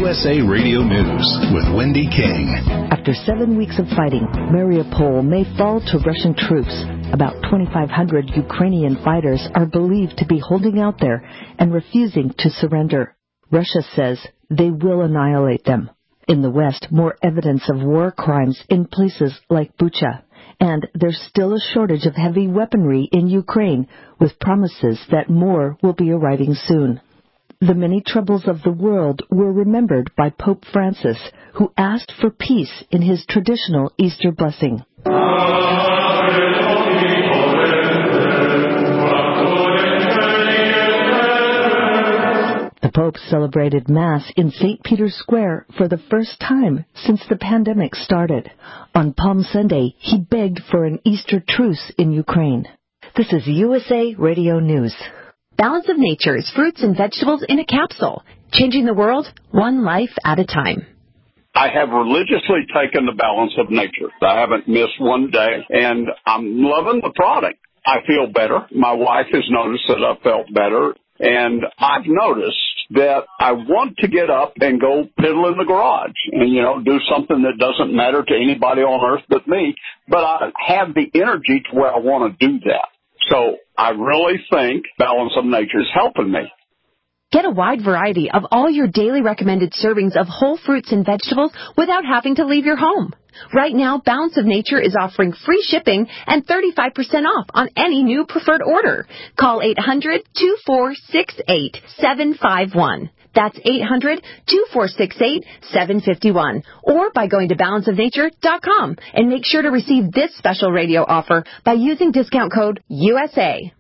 USA Radio News with Wendy King. After 7 weeks of fighting, Mariupol may fall to Russian troops. About 2,500 Ukrainian fighters are believed to be holding out there and refusing to surrender. Russia says they will annihilate them. In the West, more evidence of war crimes in places like Bucha. And there's still a shortage of heavy weaponry in Ukraine, with promises that more will be arriving soon. The many troubles of the world were remembered by Pope Francis, who asked for peace in his traditional Easter blessing. The Pope celebrated Mass in St. Peter's Square for the first time since the pandemic started. On Palm Sunday, he begged for an Easter truce in Ukraine. This is USA Radio News. Balance of Nature's fruits and vegetables in a capsule, changing the world one life at a time. I have religiously taken the Balance of Nature. I haven't missed one day, and I'm loving the product. I feel better. My wife has noticed that I felt better, and I've noticed that I want to get up and go piddle in the garage and, do something that doesn't matter to anybody on earth but me, but I have the energy to where I want to do that. So I really think Balance of Nature is helping me. Get a wide variety of all your daily recommended servings of whole fruits and vegetables without having to leave your home. Right now, Balance of Nature is offering free shipping and 35% off on any new preferred order. Call 800-2468-751. That's 800-2468-751. Or by going to balanceofnature.com and make sure to receive this special radio offer by using discount code USA.